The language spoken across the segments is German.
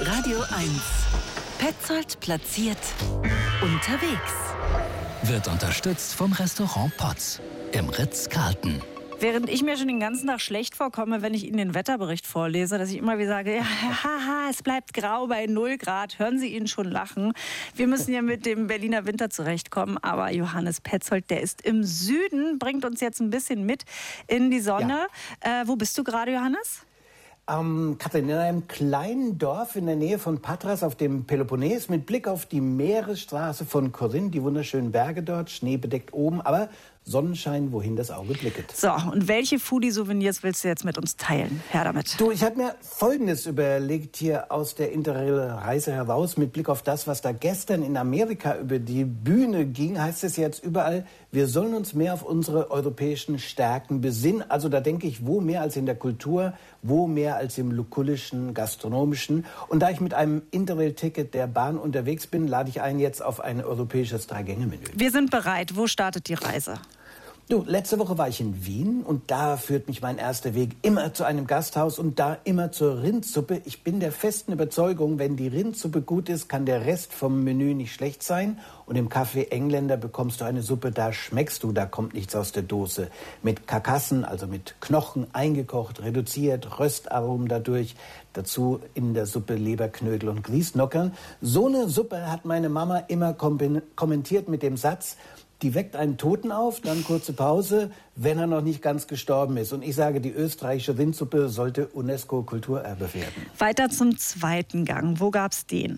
Radio 1. Petzold platziert unterwegs. Wird unterstützt vom Restaurant Potz im Ritz-Carlton. Während ich mir schon den ganzen Tag schlecht vorkomme, wenn ich Ihnen den Wetterbericht vorlese, dass ich immer wieder sage, ja, haha, es bleibt grau bei 0 Grad, hören Sie ihn schon lachen. Wir müssen ja mit dem Berliner Winter zurechtkommen, aber Johannes Petzold, der ist im Süden, bringt uns jetzt ein bisschen mit in die Sonne. Ja. Wo bist du gerade, Johannes? Katrin, in einem kleinen Dorf in der Nähe von Patras auf dem Peloponnes mit Blick auf die Meeresstraße von Korinth, die wunderschönen Berge dort, schneebedeckt oben, aber Sonnenschein, wohin das Auge blicket. So, und welche Foodie-Souvenirs willst du jetzt mit uns teilen? Her damit. Du, ich habe mir Folgendes überlegt hier aus der Interrail-Reise heraus. Mit Blick auf das, was da gestern in Amerika über die Bühne ging, heißt es jetzt überall, wir sollen uns mehr auf unsere europäischen Stärken besinnen. Also da denke ich, wo mehr als in der Kultur, wo mehr als im lukullischen, gastronomischen. Und da ich mit einem Interrail-Ticket der Bahn unterwegs bin, lade ich ein jetzt auf ein europäisches 3-Gänge-Menü. Wir sind bereit. Wo startet die Reise? Du, letzte Woche war ich in Wien und da führt mich mein erster Weg immer zu einem Gasthaus und da immer zur Rindsuppe. Ich bin der festen Überzeugung, wenn die Rindsuppe gut ist, kann der Rest vom Menü nicht schlecht sein. Und im Café Engländer bekommst du eine Suppe, da schmeckst du, da kommt nichts aus der Dose. Mit Karkassen, also mit Knochen, eingekocht, reduziert, Röstaromen dadurch. Dazu in der Suppe Leberknödel und Grießnockern. So eine Suppe hat meine Mama immer kommentiert mit dem Satz, die weckt einen Toten auf, dann kurze Pause, wenn er noch nicht ganz gestorben ist. Und ich sage, die österreichische Rindsuppe sollte UNESCO-Kulturerbe werden. Weiter zum zweiten Gang. Wo gab's den?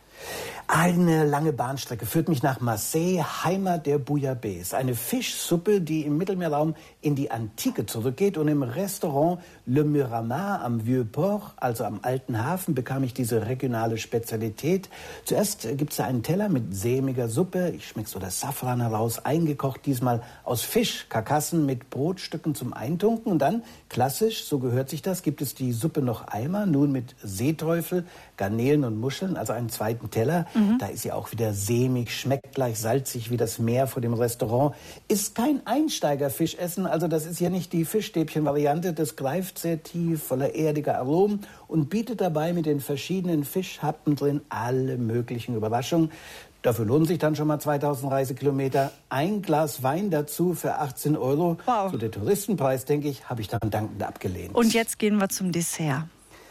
Eine lange Bahnstrecke führt mich nach Marseille, Heimat der Bouillabaisse. Eine Fischsuppe, die im Mittelmeerraum in die Antike zurückgeht. Und im Restaurant Le Miramar am Vieux-Port, also am Alten Hafen, bekam ich diese regionale Spezialität. Zuerst gibt es da einen Teller mit sämiger Suppe. Ich schmecke so das Safran heraus, eingekocht, diesmal aus Fisch, Karkassen mit Brotstücken zum Eintunken. Und dann, klassisch, so gehört sich das, gibt es die Suppe noch einmal, nun mit Seeteufel, Garnelen und Muscheln, also einen zweiten Teller. Da ist sie auch wieder sämig, schmeckt gleich salzig wie das Meer vor dem Restaurant. Ist kein Einsteigerfischessen, also das ist ja nicht die Fischstäbchen-Variante. Das greift sehr tief, voller erdiger Aromen und bietet dabei mit den verschiedenen Fischhappen drin alle möglichen Überraschungen. Dafür lohnen sich dann schon mal 2000 Reisekilometer. Ein Glas Wein dazu für 18 €. Wow. So der Touristenpreis, denke ich, habe ich dann dankend abgelehnt. Und jetzt gehen wir zum Dessert.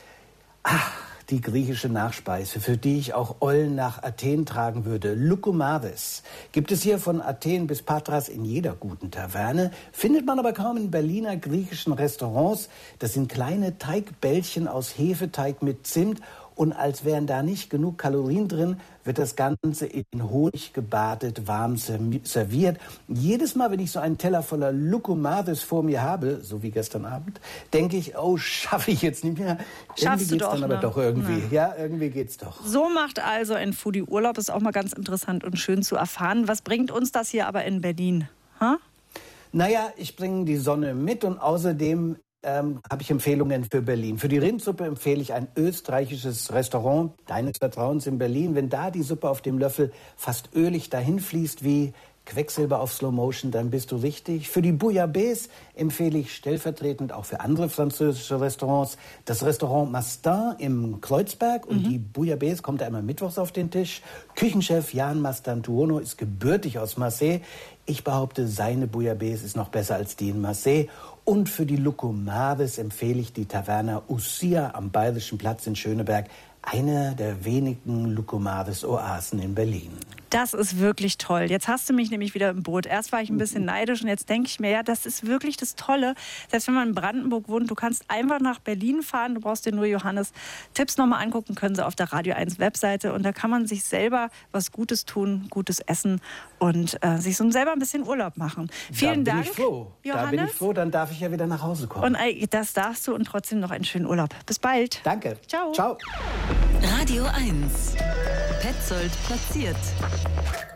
Die griechische Nachspeise, für die ich auch Eulen nach Athen tragen würde. Loukoumades. Gibt es hier von Athen bis Patras in jeder guten Taverne, findet man aber kaum in Berliner griechischen Restaurants. Das sind kleine Teigbällchen aus Hefeteig mit Zimt. Und als wären da nicht genug Kalorien drin, wird das Ganze in Honig gebadet, warm serviert. Jedes Mal, wenn ich so einen Teller voller Loukoumades vor mir habe, so wie gestern Abend, denke ich, oh, schaffe ich jetzt nicht mehr. Schaffst du geht's doch, dann aber doch irgendwie. Ja, irgendwie geht's doch. So macht also ein Foodie-Urlaub. Ist auch mal ganz interessant und schön zu erfahren. Was bringt uns das hier aber in Berlin? Naja, ich bringe die Sonne mit und außerdem habe ich Empfehlungen für Berlin. Für die Rindsuppe empfehle ich ein österreichisches Restaurant deines Vertrauens in Berlin. Wenn da die Suppe auf dem Löffel fast ölig dahin fließt wie Quecksilber auf Slow Motion, dann bist du richtig. Für die Bouillabaisse empfehle ich stellvertretend auch für andere französische Restaurants das Restaurant Mastin im Kreuzberg. Und die Bouillabaisse kommt da immer mittwochs auf den Tisch. Küchenchef Jan Mastantuono ist gebürtig aus Marseille. Ich behaupte, seine Bouillabaisse ist noch besser als die in Marseille. Und für die Loukoumades empfehle ich die Taverna Ussia am Bayerischen Platz in Schöneberg. Eine der wenigen Loukoumades-Oasen in Berlin. Das ist wirklich toll. Jetzt hast du mich nämlich wieder im Boot. Erst war ich ein bisschen neidisch und jetzt denke ich mir, ja, das ist wirklich das Tolle. Selbst wenn man in Brandenburg wohnt, du kannst einfach nach Berlin fahren. Du brauchst dir nur Johannes Tipps nochmal angucken, können sie auf der Radio 1 Webseite. Und da kann man sich selber was Gutes tun, Gutes essen und sich so selber ein bisschen Urlaub machen. Vielen Dank, Johannes. Da bin ich froh, dann darf ich ja wieder nach Hause kommen. Und das darfst du und trotzdem noch einen schönen Urlaub. Bis bald. Danke. Ciao. Ciao. Radio 1. Petzold platziert.